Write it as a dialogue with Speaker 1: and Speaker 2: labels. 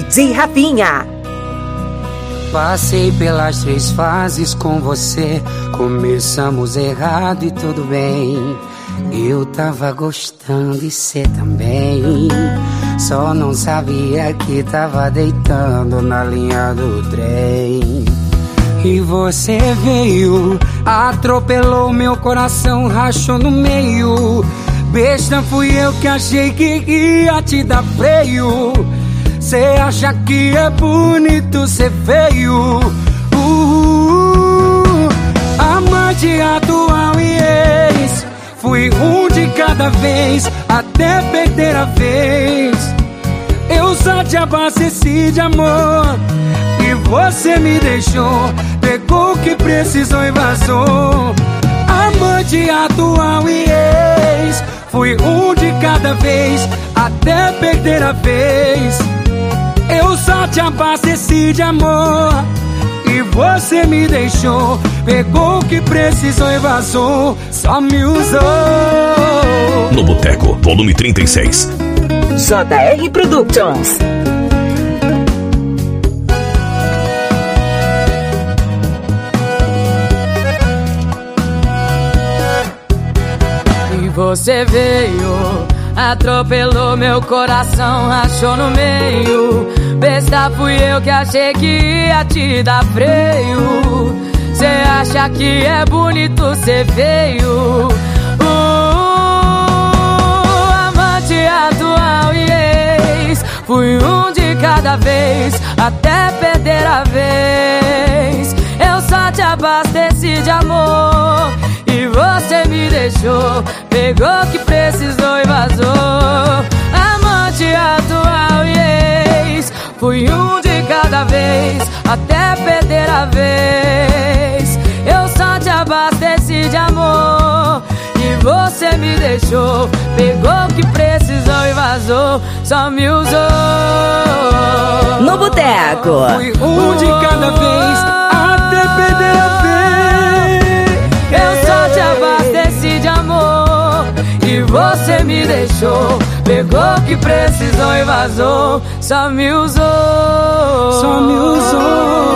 Speaker 1: DJ Rafinha.
Speaker 2: Passei pelas 3 fases com você. Começamos errado e tudo bem. Eu tava gostando e cê também. Só não sabia que tava deitando na linha do trem. E você veio, atropelou meu coração, rachou no meio. Besta fui eu que achei que ia te dar freio. Cê acha que é bonito ser feio. Amante atual e ex, fui um de cada vez, até perder a vez. Eu só te abasteci de amor e você me deixou. Pegou o que precisou e vazou. Amante atual e ex, fui um de cada vez, até perder a vez. Eu só te abasteci de amor e você me deixou. Pegou o que precisou e vazou. Só me usou.
Speaker 3: No Boteco, volume 36.
Speaker 1: JR Productions.
Speaker 4: E você veio, atropelou meu coração, rachou no meio. Besta fui eu que achei que ia te dar freio. Cê acha que é bonito ser feio. Amante atual e ex, fui um de cada vez, até perder a vez. Eu só te abasteci de amor e você me deixou. Pegou o que precisou e vazou. Amante atual e ex, fui um de cada vez, até perder a vez. Eu só te abasteci de amor e você me deixou. Pegou o que precisou e vazou. Só me usou.
Speaker 1: No Boteco,
Speaker 2: fui um de cada vez, até perder a vez.
Speaker 4: Eu só te abasteci de amor e você me deixou. Pegou o que precisou e vazou. Só me usou.
Speaker 2: Só me usou.